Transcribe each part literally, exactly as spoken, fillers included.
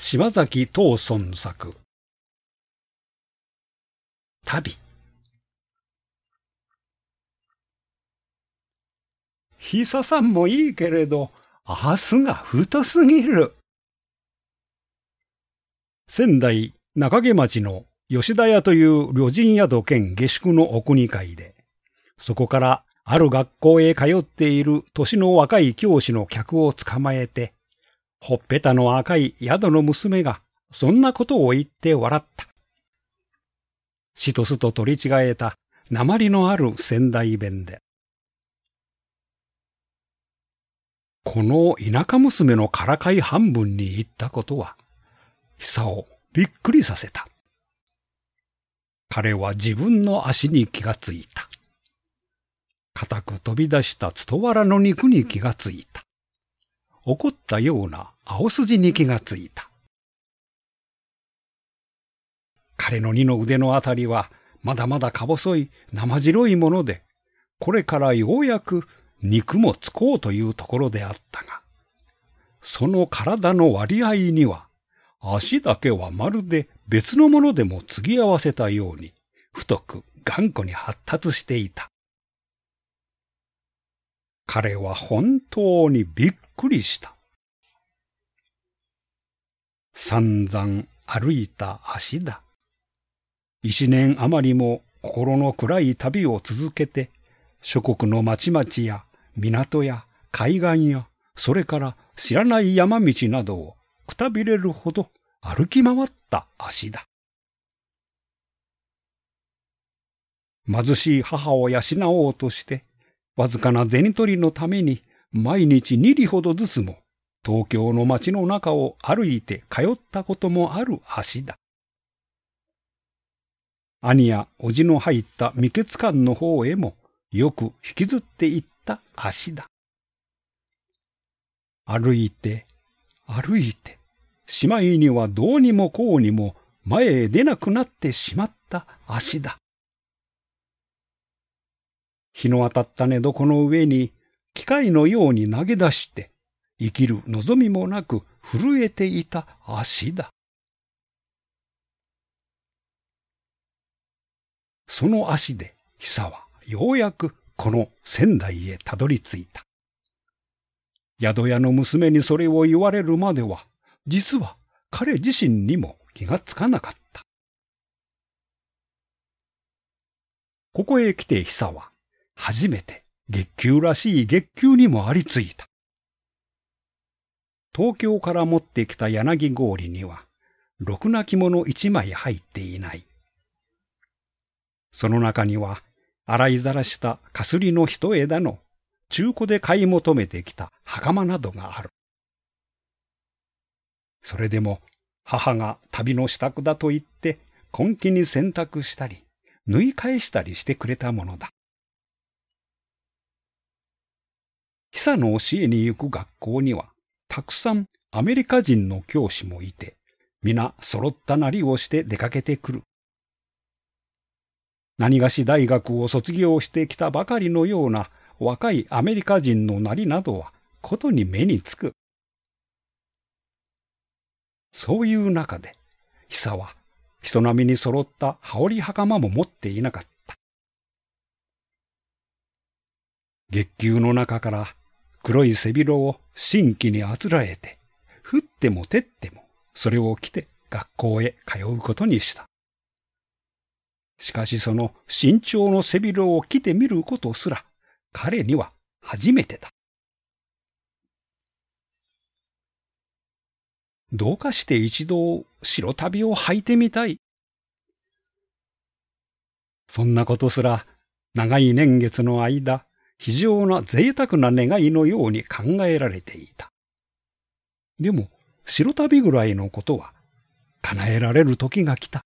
柴崎藤村作旅。久さんもいいけれど明日が太すぎる。仙台中毛町の吉田屋という旅人宿兼下宿のお国会で、そこからある学校へ通っている年の若い教師の客を捕まえて、ほっぺたの赤い宿の娘がそんなことを言って笑った。しとすと取り違えた訛のある仙台弁で、この田舎娘のからかい半分に言ったことは、久をびっくりさせた。彼は自分の足に気がついた。固く飛び出したつとわらの肉に気がついた。怒ったような青筋に気がついた。彼の二の腕のあたりはまだまだか細い生白いもので、これからようやく肉もつこうというところであったが、その体の割合には、足だけはまるで別のものでも継ぎ合わせたように、太く頑固に発達していた。彼は本当にびっくりした。散々歩いた足だ。一年余りも心の暗い旅を続けて、諸国の町々や港や海岸や、それから知らない山道などをくたびれるほど歩き回った足だ。貧しい母を養おうとして、わずかな銭取りのために毎日二里ほどずつも東京の街の中を歩いて通ったこともある足だ。兄や叔父の入った未決館の方へもよく引きずっていった足だ。歩いて歩いてしまいにはどうにもこうにも前へ出なくなってしまった足だ。日の当たった寝床の上に機械のように投げ出して生きる望みもなく震えていた足だ。その足で久はようやくこの仙台へたどり着いた。宿屋の娘にそれを言われるまでは、実は彼自身にも気がつかなかった。ここへ来て久は初めて月給らしい月給にもありついた。東京から持ってきた柳氷には、ろくな着物一枚入っていない。その中には、洗いざらしたかすりの一枝の中古で買い求めてきた袴などがある。それでも母が旅の支度だと言って根気に洗濯したり縫い返したりしてくれたものだ。久の教えに行く学校にはたくさんアメリカ人の教師もいて、皆揃ったなりをして出かけてくる。何がし大学を卒業してきたばかりのような若いアメリカ人のなりなどはことに目につく。そういう中で久は人並みに揃った羽織袴も持っていなかった。月給の中から黒い背広を新規にあつらえて、降っても照ってもそれを着て学校へ通うことにした。しかしその身長の背広を着てみることすら彼には初めてだ。どうかして一度白足袋を履いてみたい。そんなことすら長い年月の間、非常な贅沢な願いのように考えられていた。でも白足袋ぐらいのことは叶えられる時が来た。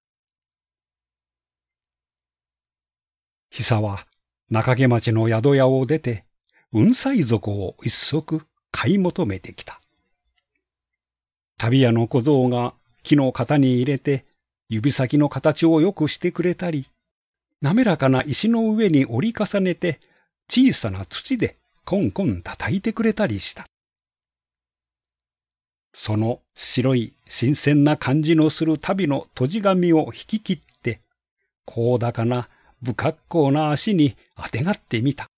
久は中毛町の宿屋を出て、雲彩底を一足買い求めてきた。旅屋の小僧が木の型に入れて、指先の形をよくしてくれたり、滑らかな石の上に折り重ねて、小さな土でコンコン叩いてくれたりした。 その白い新鮮な感じのする足袋の閉じ紙を引き切って、高高な不格好な足にあてがってみた。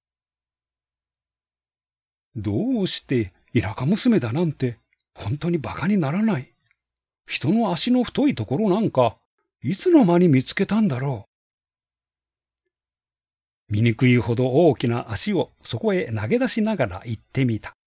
どうして田舎娘だなんて本当に馬鹿にならない。人の足の太いところなんかいつの間に見つけたんだろう。醜いほど大きな足をそこへ投げ出しながら言ってみた。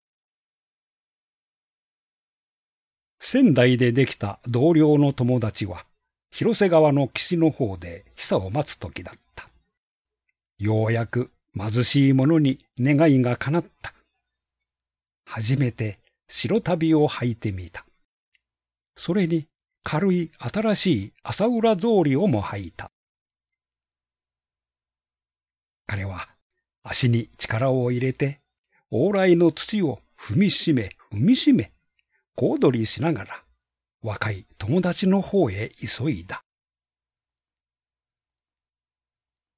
仙台でできた同僚の友達は広瀬川の岸の方で久を待つ時だった。ようやく貧しい者に願いが叶った。初めて白足袋を履いてみた。それに軽い新しい朝浦草履をも履いた。彼は足に力を入れて往来の土を踏みしめ踏みしめ小躍りしながら若い友達の方へ急いだ。